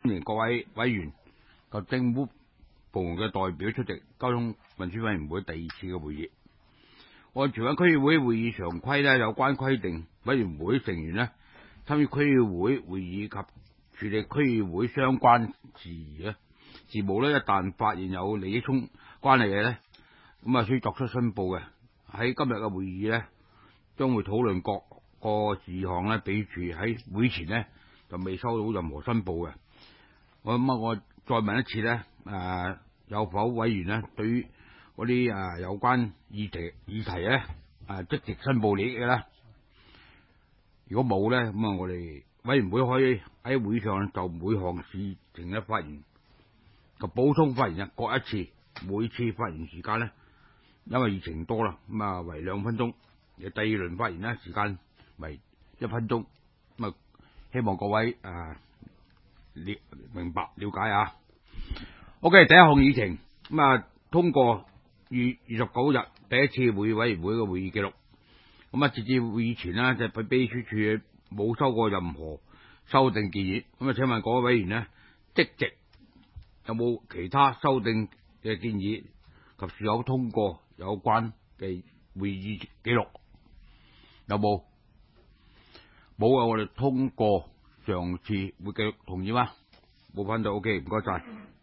歡迎各位委員及政府部門嘅代表出席交通運輸委員會第二次嘅會議。按荃灣區議會會議常規呢，有關規定，委員會成員呢參與區議會會議及處理區議會相關事務呢，一旦發現有利益關係嘅呢，咁需作出申報嘅。喺今日嘅會議呢，將會討論各個事項呢，比住喺會前呢就未收到任何申報嘅。我再問一次呢，有否委員呢對於嗰啲有關議題呢積極申報利益嘅呢？如果冇呢，咁我哋委員會可以喺會上就每項事情嘅發言及補充發言各一次，每次發言時間呢，因為議程多啦，為2分鐘，第二輪發言呢時間為1分鐘，希望各位明白了解啊。OK， 第一項議程通過2月29日第一次會議委員會嘅會議記錄。截至會議前呢，就秘書處冇收過任何修訂建議。請問各位委員呢，即席有冇其他修訂嘅建議及是否通過有關嘅會議記錄？有冇？冇啊！我哋通過上次會記錄，同意嗎？冇反對 ，OK， 唔該晒。